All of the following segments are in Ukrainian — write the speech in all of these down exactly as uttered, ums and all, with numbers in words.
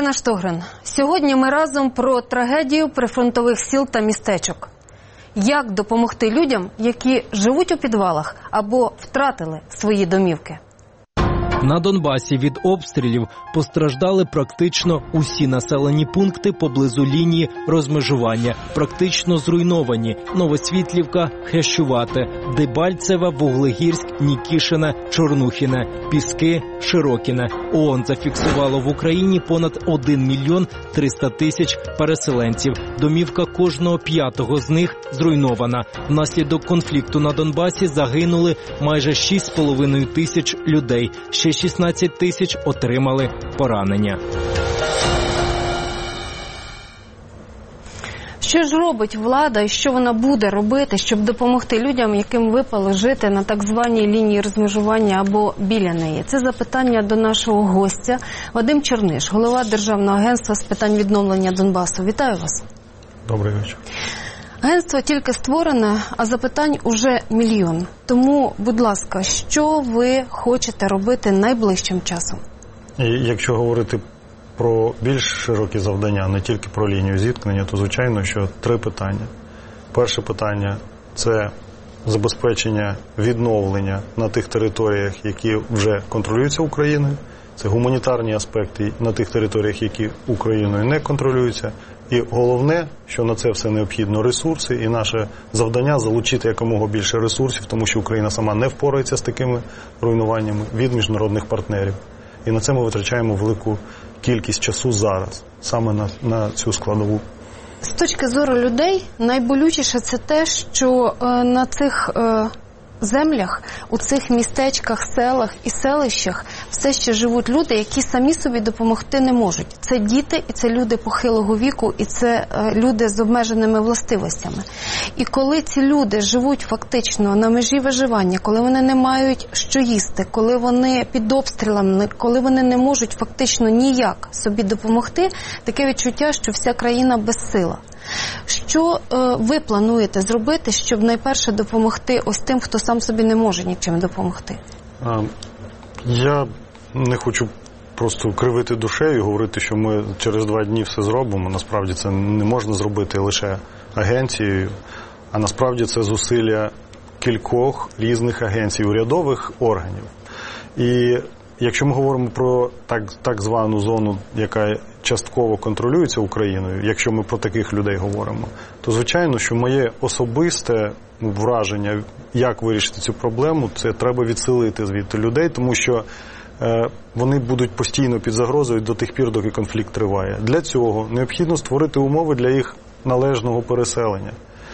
Олена Штогрин. Сьогодні ми разом про трагедію прифронтових сіл та містечок. Як допомогти людям, які живуть у підвалах або втратили свої домівки? На Донбасі від обстрілів постраждали практично усі населені пункти поблизу лінії розмежування. Практично зруйновані Новосвітлівка, Хрящувате, Дебальцеве, Вуглегірськ, Нікішине, Чорнухіне, Піски, Широкіне. ООН зафіксувало в Україні понад один мільйон триста тисяч переселенців. Домівка кожного п'ятого з них зруйнована. Внаслідок конфлікту на Донбасі загинули майже шість з половиною тисяч людей. Ще шістнадцять тисяч отримали поранення. Що ж робить влада і що вона буде робити, щоб допомогти людям, яким випало жити на так званій лінії розмежування або біля неї? Це запитання до нашого гостя Вадим Черниш, голова Державного агентства з питань відновлення Донбасу. Вітаю вас. Добрий вечір. Агентство тільки створене, а запитань уже мільйон. Тому, будь ласка, що ви хочете робити найближчим часом? І якщо говорити про більш широкі завдання, не тільки про лінію зіткнення, то звичайно, що три питання. Перше питання – це забезпечення відновлення на тих територіях, які вже контролюються Україною. Це гуманітарні аспекти на тих територіях, які Україною не контролюються. І головне, що на це все необхідно ресурси, і наше завдання – залучити якомога більше ресурсів, тому що Україна сама не впорається з такими руйнуваннями від міжнародних партнерів. І на це ми витрачаємо велику кількість часу зараз, саме на, на цю складову. З точки зору людей, найболючіше це те, що е, на цих е, землях, у цих містечках, селах і селищах все ще живуть люди, які самі собі допомогти не можуть. Це діти, і це люди похилого віку, і це е, люди з обмеженими властивостями. І коли ці люди живуть фактично на межі виживання, коли вони не мають що їсти, коли вони під обстрілами, коли вони не можуть фактично ніяк собі допомогти, таке відчуття, що вся країна безсила. Що е, ви плануєте зробити, щоб найперше допомогти ось тим, хто сам собі не може нічим допомогти? Я не хочу просто кривити душею і говорити, що ми через два дні все зробимо. Насправді це не можна зробити лише агенцією, а насправді це зусилля кількох різних агенцій, урядових органів. І якщо ми говоримо про так, так звану зону, яка частково контролюється Україною, якщо ми про таких людей говоримо, то звичайно, що моє особисте враження, як вирішити цю проблему, це треба відселити звідти людей, тому що е, вони будуть постійно під загрозою до тих пір, доки конфлікт триває. Для цього необхідно створити умови для їх належного переселення.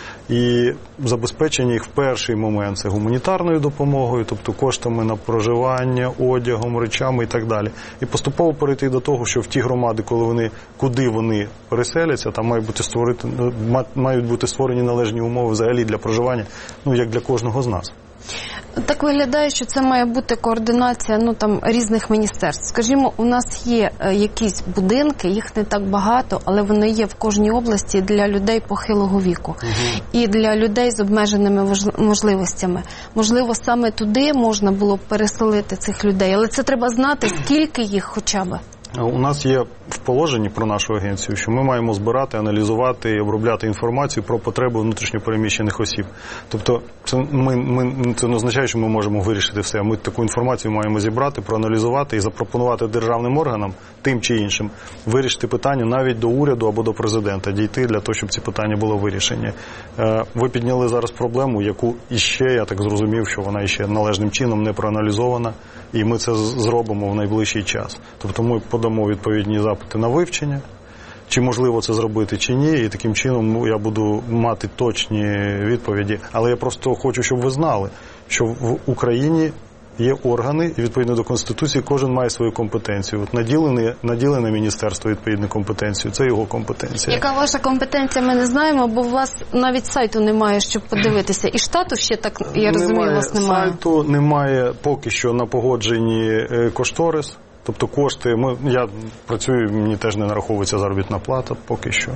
І забезпечення їх в перший момент – це гуманітарною допомогою, тобто коштами на проживання, одягом, речами і так далі. І поступово перейти до того, що в ті громади, коли вони, куди вони переселяться, там мають бути, створити, мають бути створені належні умови взагалі для проживання, ну, як для кожного з нас. Так виглядає, що це має бути координація ну, там, різних міністерств. Скажімо, у нас є е, якісь будинки, їх не так багато, але вони є в кожній області для людей похилого віку. Угу. І для людей з обмеженими можливостями. Можливо, саме туди можна було б переселити цих людей, але це треба знати, скільки їх хоча б. У нас є в положенні про нашу агенцію, що ми маємо збирати, аналізувати і обробляти інформацію про потреби внутрішньопереміщених осіб. Тобто це, ми, ми, це не означає, що ми можемо вирішити все. Ми таку інформацію маємо зібрати, проаналізувати і запропонувати державним органам, тим чи іншим, вирішити питання навіть до уряду або до президента, дійти для того, щоб ці питання були вирішені. Ви підняли зараз проблему, яку іще, я так зрозумів, що вона іще належним чином не проаналізована, і ми це зробимо в найближчий час. Тобто ми подамо відповідні запити на вивчення, чи можливо це зробити, чи ні, і таким чином я буду мати точні відповіді. Але я просто хочу, щоб ви знали, що в Україні є органи, і відповідно до Конституції кожен має свою компетенцію. От наділене, наділене міністерство відповідну компетенцію, це його компетенція. Яка ваша компетенція, ми не знаємо, бо у вас навіть сайту немає, щоб подивитися. І штату ще, так, я розумію, у вас немає. Сайту немає поки що на погодженні кошторис. Тобто кошти, ми, я працюю, мені теж не нараховується заробітна плата поки що.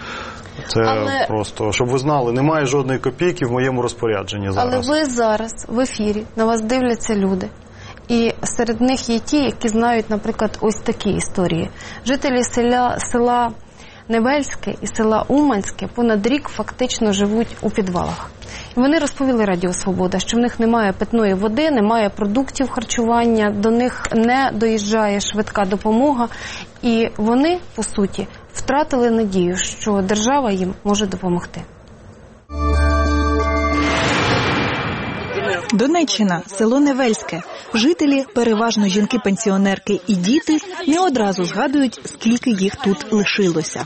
Це Але... просто, щоб ви знали, немає жодної копійки в моєму розпорядженні зараз. Але ви зараз в ефірі, на вас дивляться люди. І серед них є ті, які знають, наприклад, ось такі історії. Жителі села, села Невельське і села Уманське понад рік фактично живуть у підвалах. І вони розповіли Радіо Свобода, що в них немає питної води, немає продуктів харчування, до них не доїжджає швидка допомога. І вони, по суті, втратили надію, що держава їм може допомогти. Донеччина, село Невельське. Жителі, переважно жінки-пенсіонерки і діти, не одразу згадують, скільки їх тут лишилося.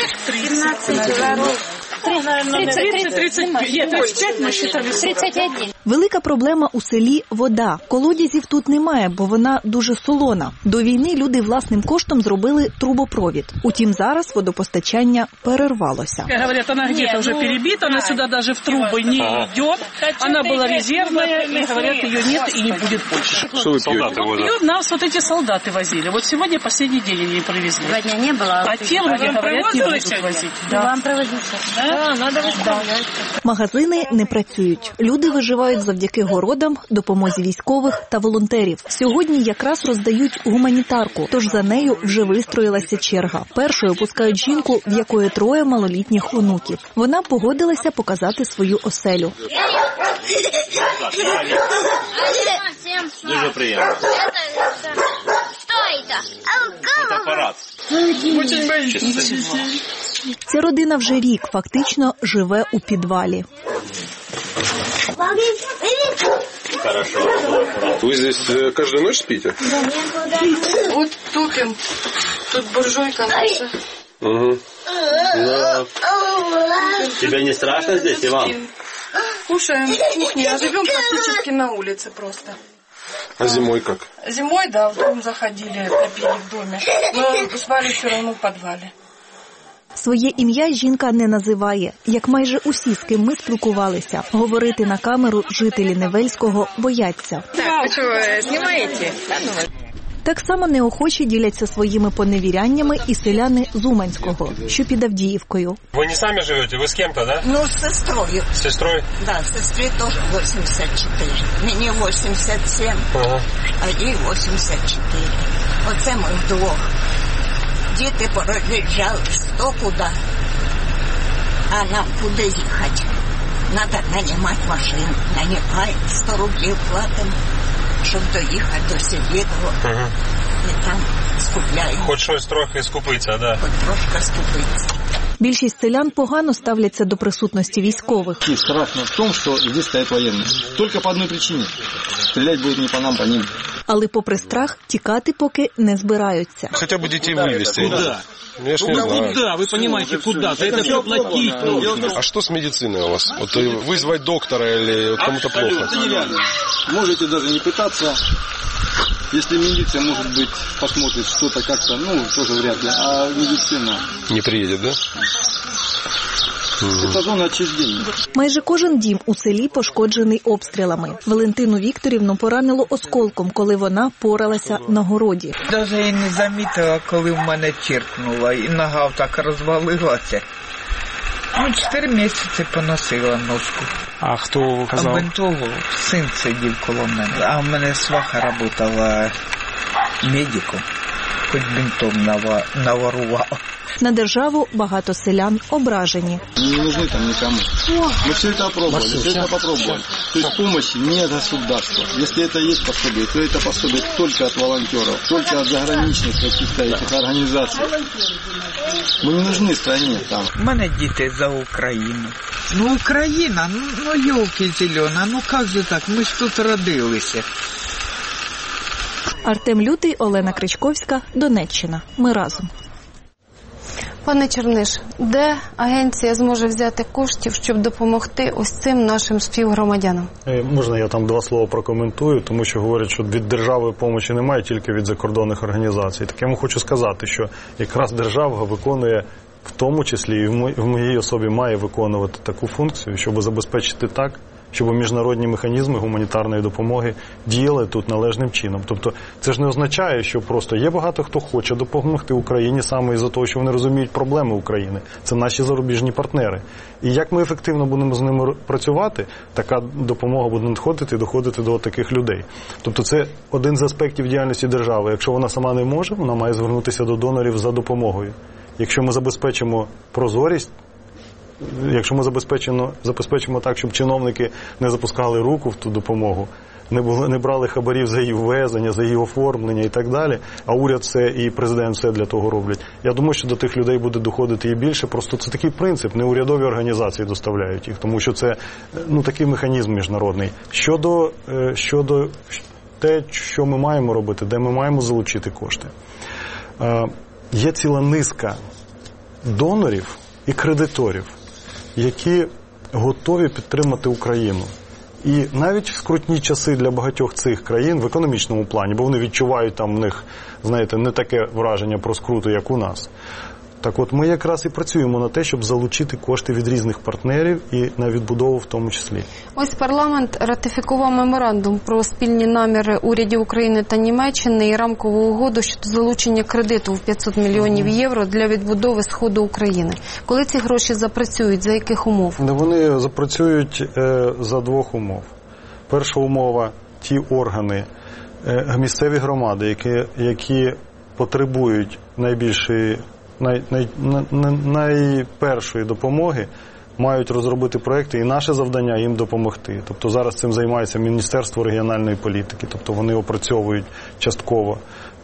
Велика проблема у селі – вода. Колодязів тут немає, бо вона дуже солона. До війни люди власним коштом зробили трубопровід. Утім, зараз водопостачання перервалося. Говорять, вона где-то вже перебита, вона сюди навіть в труби не йде. Вона була резервна, і говорять, її нет і не буде більше. Що ви п'єте воду? Нас вот эти солдаты возили. Вот сегодня последний день они привезли. Два дня не было. А те вроде говорят, не будут возить. Вам провозить. Да, надо выставлять. Магазини не працюють. Люди виживають завдяки городам, допомозі військових та волонтерів. Сьогодні якраз роздають гуманітарку, тож за нею вже вистроїлася черга. Першою пускають жінку, в якої троє малолітніх онуків. Вона погодилася показати свою оселю. Дуже приємно. Что это? Фотоапарат. Очень боюсь. Ця родина вже рік фактично живе у підвалі. Хорошо. Вы здесь каждую ночь спите? От тупим. Тут буржуйка наша. Угу. Но... Тебе не страшно здесь, Иван? Кушаем в кухне, а живем практически на улице просто. А зимой как? Зимой, да, в дом заходили, топили в доме, но спали все равно в подвале. Своє ім'я жінка не називає, як майже усі, з ким ми спілкувалися. Говорити на камеру жителі Невельського бояться. Так, що, знімаєте? Так само неохоче діляться своїми поневіряннями і селяни з Уманського, що під Авдіївкою. Вы не сами живете, вы с кем-то, да? Ну, с сестрой. С сестрой? Да, сестре тоже восемьдесят четыре. Мне восемьдесят семь, Ага. а їй восемьдесят четыре. Оце ми вдвох. Діти пороз'їжджались хто куди. А нам куди їхати? Надо нанимать машину. Нанимаем, сто рублів платимо, щоб доїхати до Селідова. Ага. І там скупляємо. Хоч щось трохи скупиться, да? Хоч трошки скупиться. Більшість селян погано ставляться до присутності військових. Страшно в том, что здесь стоят военные. Только по одной причине. Стрелять будут не по нам, по ним. Але попри страх, тікати поки не збираються. Хотя бы детей вывести. Куда? Я ж не знаю. Куда? Вы понимаете, куда? За это все платить нужно. А что с медициной у вас? Вот вызвать доктора или кому-то плохо? Это нереально. Можете даже не пытаться. Если милиция, может быть, посмотрит что-то как-то, ну, тоже вряд ли. А медицина... Не приедет, да? Это зона отчуждения. Майже кожен дім у селі пошкоджений обстрілами. Валентину Вікторівну поранило осколком, коли вона поралася на городі. Навіть я не замітила, коли в мене черкнуло, і нога так розвалилася. Ну, чотири місяці поносила ножку. А хто казав? А бинтову син сидів коло мене. А в мене сваха працювала медиком, хоч бинтом наворував. На державу багато селян ображені. Не нужны там никому. Мы все это опробовали, все это попробовали. То есть помощи не от государства. Если это есть пособие, то это пособие только от волонтеров, только от заграничных каких-то этих организаций. Мы не нужны стране там. У мене діти за Україну. Ну, Україна, ну, ну ёлки зелена, ну як же так, ми ж тут родилися. Артем Лютий, Олена Кричковська, Донеччина. Ми разом. Пане Черниш, де агенція зможе взяти коштів, щоб допомогти ось цим нашим співгромадянам? Можна я там два слова прокоментую, тому що говорять, що від держави допомоги немає, тільки від закордонних організацій. Так я вам хочу сказати, що якраз держава виконує, в тому числі і в моїй особі має виконувати таку функцію, щоб забезпечити так, щоб міжнародні механізми гуманітарної допомоги діяли тут належним чином. Тобто це ж не означає, що просто є багато хто хоче допомогти Україні саме із-за того, що вони розуміють проблеми України. Це наші зарубіжні партнери. І як ми ефективно будемо з ними працювати, така допомога буде надходити і доходити до таких людей. Тобто це один з аспектів діяльності держави. Якщо вона сама не може, вона має звернутися до донорів за допомогою. Якщо ми забезпечимо прозорість, якщо ми забезпечимо, забезпечимо так, щоб чиновники не запускали руку в ту допомогу, не, були, не брали хабарів за її ввезення, за її оформлення і так далі, а уряд все і президент все для того роблять. Я думаю, що до тих людей буде доходити і більше. Просто це такий принцип, не урядові організації доставляють їх, тому що це ну, такий механізм міжнародний. Щодо, щодо те, що ми маємо робити, де ми маємо залучити кошти. Є ціла низка донорів і кредиторів, які готові підтримати Україну. І навіть в скрутні часи для багатьох цих країн в економічному плані, бо вони відчувають там в них, знаєте, не таке враження про скруту, як у нас. Так от ми якраз і працюємо на те, щоб залучити кошти від різних партнерів і на відбудову в тому числі. Ось парламент ратифікував меморандум про спільні наміри урядів України та Німеччини і рамкову угоду щодо залучення кредиту в п'ятсот мільйонів євро для відбудови Сходу України. Коли ці гроші запрацюють, за яких умов? Вони запрацюють е, за двох умов. Перша умова – ті органи, е, місцеві громади, які, які потребують найбільшої Най, най, най, найпершої допомоги, мають розробити проекти, і наше завдання їм допомогти. Тобто зараз цим займається Міністерство регіональної політики, тобто вони опрацьовують частково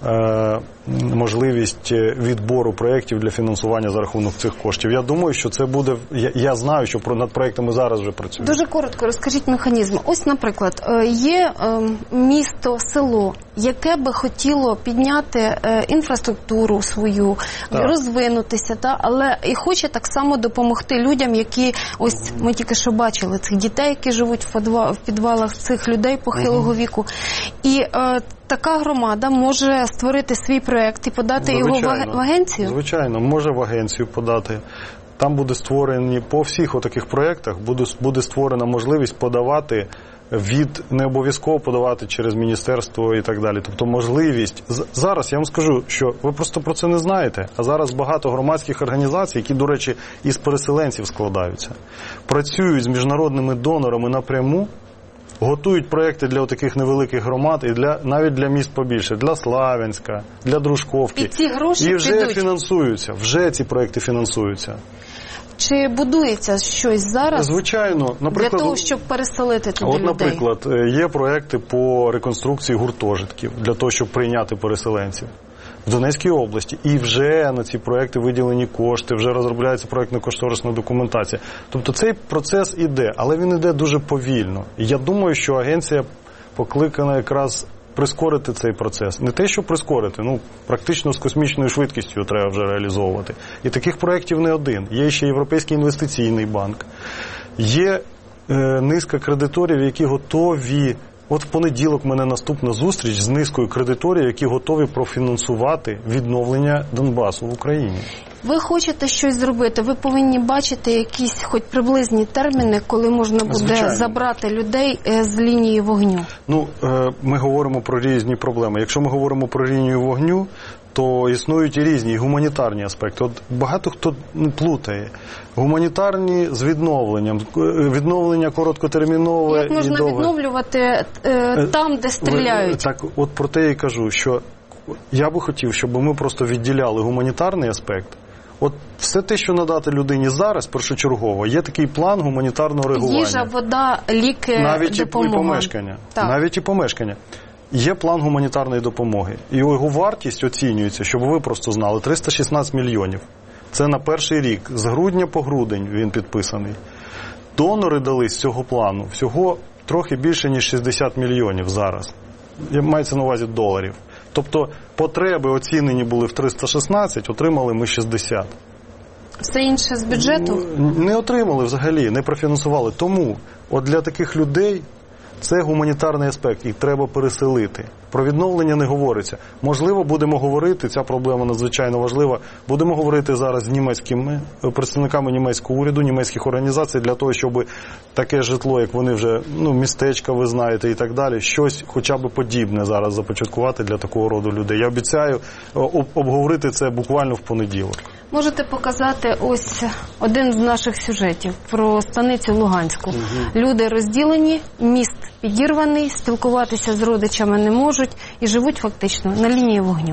е, можливість відбору проєктів для фінансування за рахунок цих коштів. Я думаю, що це буде, я, я знаю, що про, над проєктами зараз вже працюють. Дуже коротко розкажіть механізм. Ось, наприклад, є е, місто, село, яке би хотіло підняти е, інфраструктуру свою, так. розвинутися, та, але і хоче так само допомогти людям, які, ось ми тільки що бачили, цих дітей, які живуть в, подва, в підвалах, цих людей похилого угу. віку. І е, така громада може створити свій проєкт і подати Звичайно. його в агенцію? Звичайно, може в агенцію подати. Там буде створені, по всіх отаких проєктах буде, буде створена можливість подавати від, не обов'язково подавати через міністерство і так далі. Тобто можливість, зараз я вам скажу, що ви просто про це не знаєте, а зараз багато громадських організацій, які, до речі, із переселенців складаються, працюють з міжнародними донорами напряму, готують проекти для таких невеликих громад і для, навіть для міст побільше, для Славянська, для Дружковки. І ці гроші І вже підуть. фінансуються, вже ці проекти фінансуються. Чи будується щось зараз Звичайно, наприклад, для того, щоб переселити туди от, людей? Наприклад, є проекти по реконструкції гуртожитків для того, щоб прийняти переселенців в Донецькій області. І вже на ці проекти виділені кошти, вже розробляється проектно-кошторисна документація. Тобто цей процес іде, але він іде дуже повільно. І я думаю, що агенція покликана якраз прискорити цей процес. Не те, що прискорити, ну, практично з космічною швидкістю треба вже реалізовувати. І таких проєктів не один. Є ще Європейський інвестиційний банк. Є е, низка кредиторів, які готові. От в понеділок в мене наступна зустріч з низкою кредиторів, які готові профінансувати відновлення Донбасу в Україні. Ви хочете щось зробити, ви повинні бачити якісь хоч приблизні терміни, коли можна буде Звичайно. забрати людей з лінії вогню. Ну, ми говоримо про різні проблеми. Якщо ми говоримо про лінію вогню, то існують і різні гуманітарні аспекти. От багато хто плутає. Гуманітарні з відновленням. Відновлення короткотермінове і довге. Як можна відновлювати е, там, де стріляють? Так, от про те і кажу, що я би хотів, щоб ми просто відділяли гуманітарний аспект. От все те, що надати людині зараз, першочергово, є такий план гуманітарного реагування. Їжа, вода, ліки, навіть допомога. І помешкання. Так. Навіть і помешкання. Є план гуманітарної допомоги. І його вартість оцінюється, щоб ви просто знали, триста шістнадцять мільйонів. Це на перший рік. З грудня по грудень він підписаний. Донори дали з цього плану всього трохи більше, ніж шістдесят мільйонів зараз. Мається на увазі доларів. Тобто потреби оцінені були в триста шістнадцять, отримали ми шістдесят. Все інше з бюджету? Не отримали взагалі, не профінансували. Тому от для таких людей Це гуманітарний аспект, їх треба переселити. Про відновлення не говориться. Можливо, будемо говорити, ця проблема надзвичайно важлива, будемо говорити зараз з німецькими представниками німецького уряду, німецьких організацій для того, щоб таке житло, як вони вже, ну, містечка, ви знаєте, і так далі, щось хоча б подібне зараз започаткувати для такого роду людей. Я обіцяю обговорити це буквально в понеділок. Можете показати ось один з наших сюжетів про станицю Луганську. Угу. Люди розділені, міст підірваний, спілкуватися з родичами не можуть і живуть фактично на лінії вогню.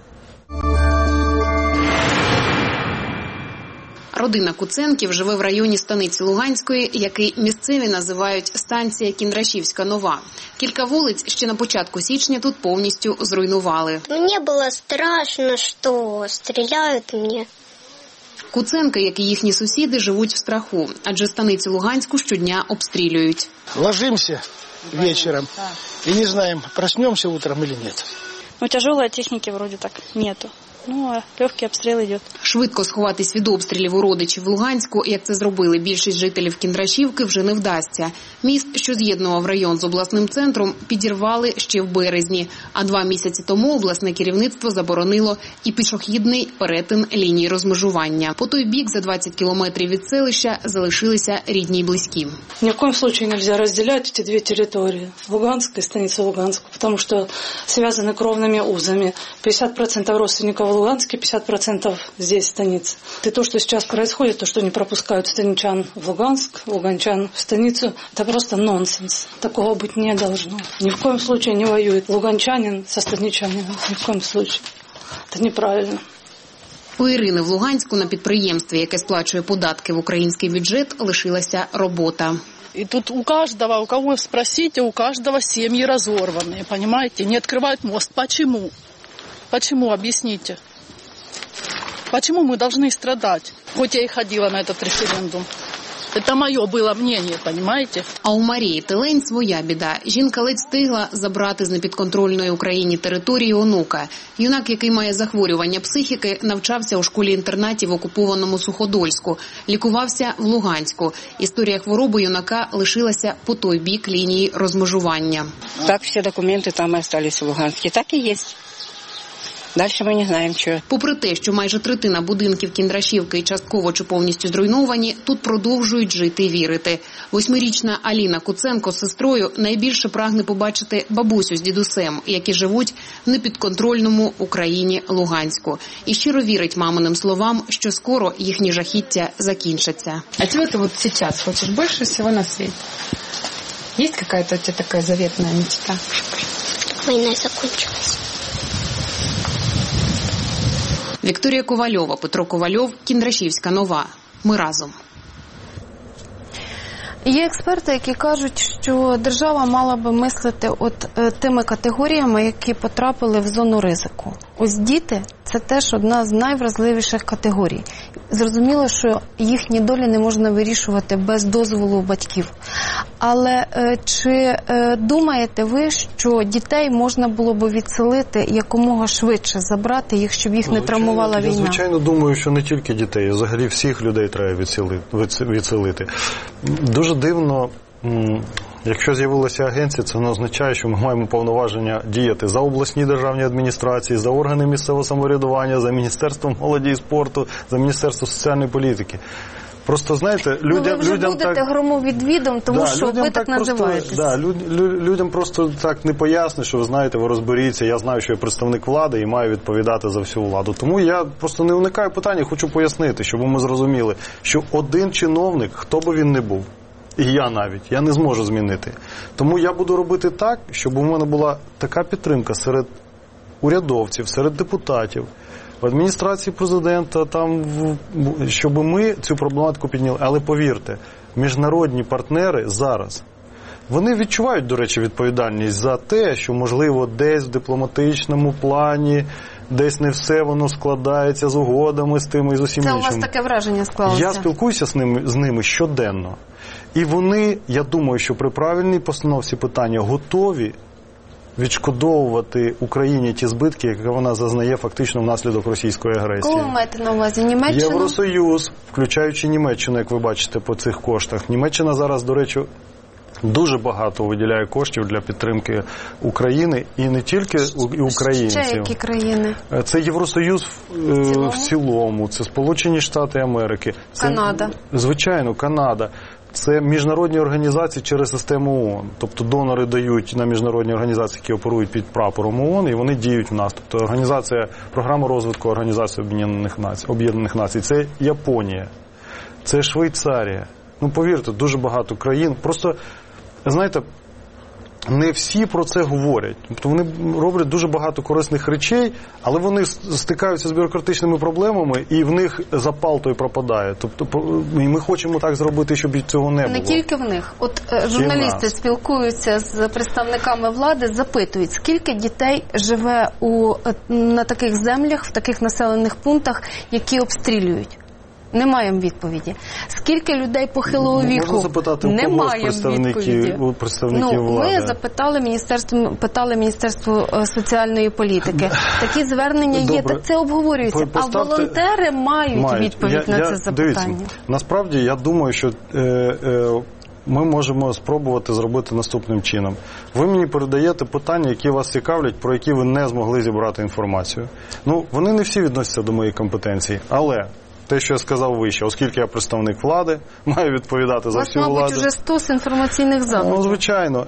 Родина Куценків живе в районі станиці Луганської, який місцеві називають станція Кіндрашівська-Нова. Кілька вулиць ще на початку січня тут повністю зруйнували. Мені було страшно, що стріляють мені. Куценки, як і їхні сусіди, живуть в страху, адже станицю Луганську щодня обстрілюють. Ложимося вечором і не знаємо, проснемося утром чи ні. Ну, тяжелої техніки вроде так нету. Ну, а легкий обстріл йде. Швидко сховатись від обстрілів у родичів в Луганську, як це зробили більшість жителів Кіндрашівки, вже не вдасться. Міст, що з'єднував район з обласним центром, підірвали ще в березні. А два місяці тому обласне керівництво заборонило і пішохідний перетин лінії розмежування. По той бік, за двадцять кілометрів від селища, залишилися рідні й близькі. Ні в коем случае нельзя розділяти ці дві території – Луганська і станиця Луганська, тому що зв'язані кровними узами. пятьдесят процентов родственников в Луганске, пятьдесят процентов здесь, в станице. И то, что сейчас происходит, то, что не пропускают станичан в Луганск, луганчан в станицу, это просто нонсенс. Такого быть не должно. Ни в коем случае не воюет луганчанин со станичанином. Ни в коем случае. Это неправильно. У Ірини в Луганську на підприємстві, яке сплачує податки в український бюджет, лишилася робота. И тут у каждого, у кого спросите, у каждого семьи разорванные, понимаете? Не открывают мост. Почему? Почему? Объясните. Почему мы должны страдать? Хоть я и ходила на этот референдум. Це моє було мнение, понимаете? А у Марії Телень своя біда. Жінка ледь встигла забрати з непідконтрольної Україні території онука. Юнак, який має захворювання психіки, навчався у школі-інтернаті в окупованому Суходольську. Лікувався в Луганську. Історія хвороби юнака лишилася по той бік лінії розмежування. Так всі документи там і залишилися в Луганську. Так і є. Далі ми не знаємо, що. Попри те, що майже третина будинків Кіндрашівки частково чи повністю зруйновані, тут продовжують жити і вірити. Восьмирічна Аліна Куценко з сестрою найбільше прагне побачити бабусю з дідусем, які живуть в непідконтрольному Україні Луганську. І щиро вірить маминим словам, що скоро їхні жахіття закінчаться. А чого ти от зараз хочеш більше всього на світі? Є якась у тебе така заветна мечта? Війна закінчилась. Вікторія Ковальова, Петро Ковальов, Кіндрашівська-Нова. Ми разом. Є експерти, які кажуть, що держава мала би мислити от е, тими категоріями, які потрапили в зону ризику. Ось діти – це теж одна з найвразливіших категорій. Зрозуміло, що їхні долі не можна вирішувати без дозволу батьків. Але е, чи е, думаєте ви, що дітей можна було б відселити якомога швидше, забрати їх, щоб їх не травмувала війна? Я, звичайно, думаю, що не тільки дітей, взагалі всіх людей треба відселити. Дуже дивно, якщо з'явилася агенція, це не означає, що ми маємо повноваження діяти за обласні державні адміністрації, за органи місцевого самоврядування, за Міністерством молоді і спорту, за Міністерством соціальної політики. Просто, знаєте, людям, ну, ви вже людям будете так... громовідвідом, тому да, що ви так називаєтесь. Да, люд, людям просто так не пояснить, що ви знаєте, ви розберіться, я знаю, що я представник влади і маю відповідати за всю владу. Тому я просто не уникаю питання, хочу пояснити, щоб ми зрозуміли, що один чиновник, хто би він не був, і я навіть, я не зможу змінити. Тому я буду робити так, щоб у мене була така підтримка серед урядовців, серед депутатів, в адміністрації президента, там, щоб ми цю проблематику підняли. Але повірте, міжнародні партнери зараз, вони відчувають, до речі, відповідальність за те, що, можливо, десь в дипломатичному плані, десь не все воно складається з угодами, з тими і з усім іншим. Це у вас таке враження склалося? Я спілкуюся з ними, з ними щоденно. І вони, я думаю, що при правильній постановці питання готові відшкодовувати Україні ті збитки, які вона зазнає фактично внаслідок російської агресії. Кого ви маєте на увазі? Німеччину? Євросоюз, включаючи Німеччину, як ви бачите, по цих коштах. Німеччина зараз, до речі, дуже багато виділяє коштів для підтримки України і не тільки і українців. Ще які країни? Це Євросоюз в цілому, в цілому це Сполучені Штати Америки. Це, Канада. Звичайно, Канада. Це міжнародні організації через систему ООН. Тобто донори дають на міжнародні організації, які оперують під прапором ООН, і вони діють в нас. Тобто організація, програма розвитку Організації Об'єднаних Націй, Об'єднаних Націй. Це Японія, це Швейцарія. Ну, повірте, дуже багато країн. Просто, знаєте, не всі про це говорять. Тобто вони роблять дуже багато корисних речей, але вони стикаються з бюрократичними проблемами, і в них запал той пропадає. Тобто і ми хочемо так зробити, щоб цього не було. Не тільки в них. От журналісти спілкуються з представниками влади, запитують, скільки дітей живе у, на таких землях, в таких населених пунктах, які обстрілюють. Не маємо відповіді. Скільки людей похилого віку? Можна запитати, не у маємо відповіді. У представників ну, влади? Ми запитали міністерство, питали Міністерство соціальної політики. Такі звернення є, Добре. так це обговорюється. Поставте... А волонтери мають, мають. відповідь я, на я, це запитання. Дивіться, насправді, я думаю, що е, е, ми можемо спробувати зробити наступним чином. Ви мені передаєте питання, які вас цікавлять, про які ви не змогли зібрати інформацію. Ну, вони не всі відносяться до моєї компетенції, але... Те, що я сказав вище, оскільки я представник влади, маю відповідати за всю владу. У вас, мабуть, вже стос інформаційних засобів. Ну, звичайно.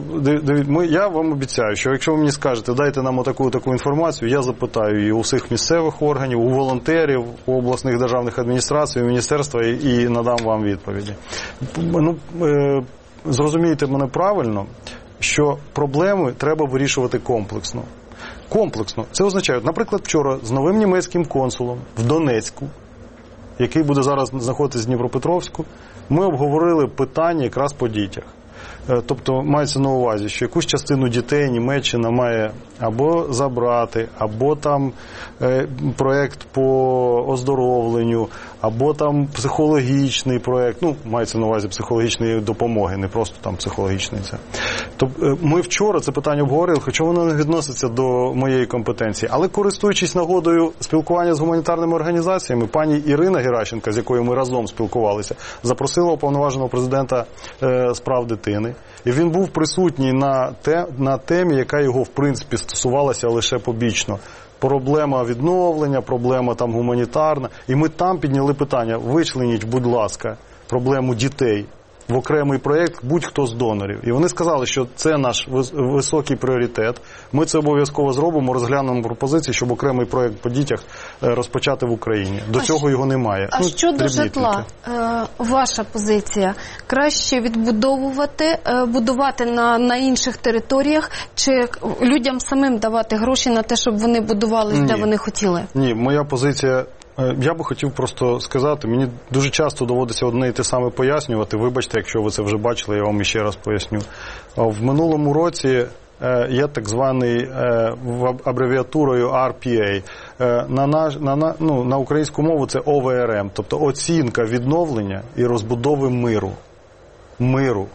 Я вам обіцяю, що якщо ви мені скажете, дайте нам отаку таку інформацію, я запитаю її у всіх місцевих органів, у волонтерів, у обласних державних адміністрацій, у міністерства і надам вам відповіді. Ну, зрозумійте мене правильно, що проблеми треба вирішувати комплексно. Комплексно. Це означає, наприклад, вчора з новим німецьким консулом в Донецьку, який буде зараз знаходитися в Дніпропетровську, ми обговорили питання якраз по дітях. Тобто мається на увазі, що якусь частину дітей Німеччина має або забрати, або там е, проєкт по оздоровленню, або там психологічний проєкт, ну, мається на увазі психологічної допомоги, не просто там психологічний це. Тобто ми вчора це питання обговорили, хоча воно не відноситься до моєї компетенції. Але користуючись нагодою спілкування з гуманітарними організаціями, пані Ірина Геращенко, з якою ми разом спілкувалися, запросила уповноваженого президента е, з прав дитини. І він був присутній на, те, на темі, яка його, в принципі, стосувалася лише побічно. Проблема відновлення, проблема там гуманітарна. І ми там підняли питання, вичленіть, будь ласка, проблему дітей в окремий проєкт будь-хто з донорів. І вони сказали, що це наш високий пріоритет. Ми це обов'язково зробимо, розглянемо пропозиції, щоб окремий проєкт по дітях розпочати в Україні. До а цього його немає. А ну, щодо житла, е, ваша позиція? Краще відбудовувати, е, будувати на, на інших територіях, чи людям самим давати гроші на те, щоб вони будувались, де вони хотіли? Ні, моя позиція... Я би хотів просто сказати, мені дуже часто доводиться одне і те саме пояснювати. Вибачте, якщо ви це вже бачили, я вам ще раз поясню. В минулому році є так званий абревіатурою ар пі ей. На, на, ну, на українську мову це о ве ер ем, тобто оцінка відновлення і розбудови миру. Миру.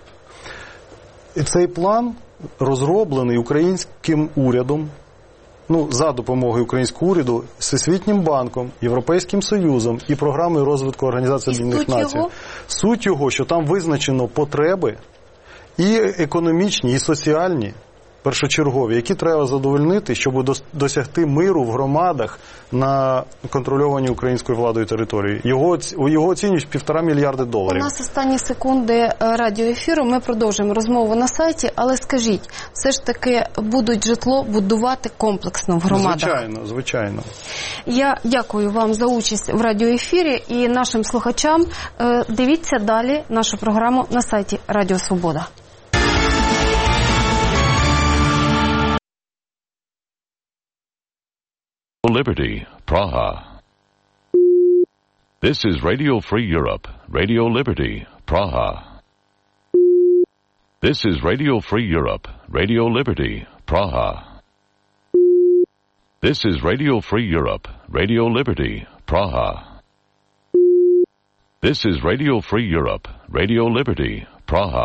І цей план розроблений українським урядом, ну, за допомогою українського уряду, Всесвітнім банком, Європейським Союзом і програмою розвитку Організації Об'єднаних Націй. Його? Суть його, що там визначено потреби і економічні, і соціальні, першочергові, які треба задовольнити, щоб досягти миру в громадах на контрольованій українською владою території. Його, його оцінюють півтора мільярди доларів. У нас останні секунди радіоефіру, ми продовжуємо розмову на сайті, але скажіть, все ж таки будуть житло будувати комплексно в громадах? Звичайно, звичайно. Я дякую вам за участь в радіоефірі і нашим слухачам. Дивіться далі нашу програму на сайті Радіо Свобода. Liberty, Praha. This is Radio Free Europe, Radio Liberty, Praha. This is Radio Free Europe, Radio Liberty, Praha. This is Radio Free Europe, Radio Liberty, Praha. This is Radio Free Europe, Radio Liberty, Praha.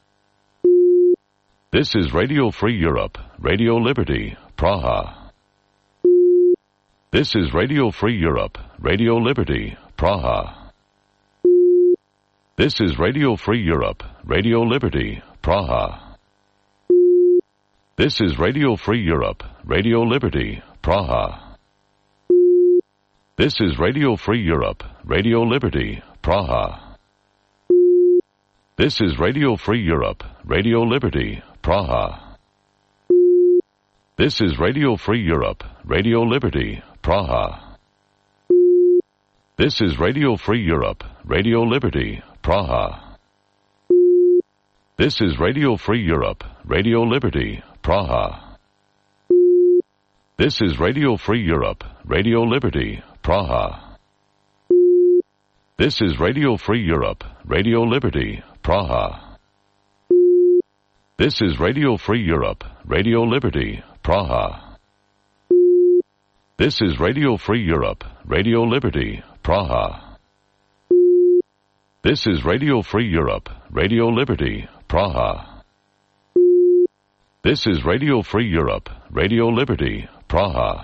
This is Radio Free Europe, Radio Liberty, Praha. This is Radio Free Europe, Radio Liberty, Praha. This is Radio Free Europe, Radio Liberty, Praha. This is Radio Free Europe, Radio Liberty, Praha. This is Radio Free Europe, Radio Liberty, Praha. This is Radio Free Europe, Radio Liberty, Praha. This is Radio Free Europe, Radio Liberty, Praha. This is Radio Free Europe, Radio Liberty, Praha. This is Radio Free Europe, Radio Liberty, Praha. This is Radio Free Europe, Radio Liberty, Praha. This is Radio Free Europe, Radio Liberty, Praha. This is Radio Free Europe, Radio Liberty, Praha. This is Radio Free Europe, Radio Liberty, Praha. This is Radio Free Europe, Radio Liberty, Praha. This is Radio Free Europe, Radio Liberty, Praha.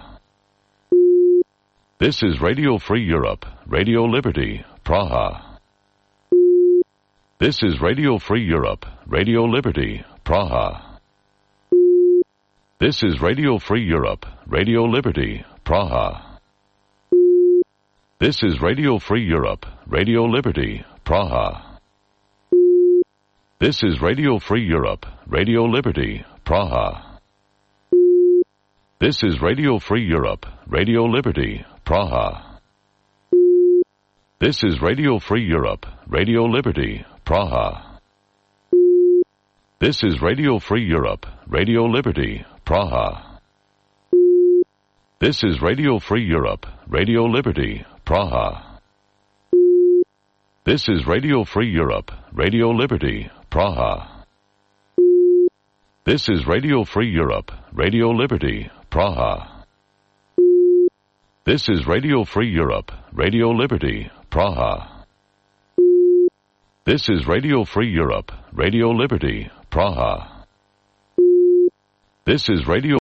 This is Radio Free Europe, Radio Liberty, Praha. This is Radio Free Europe, Radio Liberty, Praha. This is Radio Free Europe, Radio Liberty, Praha. This is Radio Free Europe, Radio Liberty, Praha. This is Radio Free Europe, Radio Liberty, Praha. This is Radio Free Europe, Radio Liberty, Praha. This is Radio Free Europe, Radio Liberty, Praha. This is Radio Free Europe, Radio Liberty, Praha. This is Radio Free Europe, Radio Liberty, Praha. This is Radio Free Europe, Radio Liberty, Praha. This is Radio Free Europe, Radio Liberty, Praha. This is Radio Free Europe, Radio Liberty, Praha. This is Radio Free Europe, Radio Liberty, Praha. This is Radio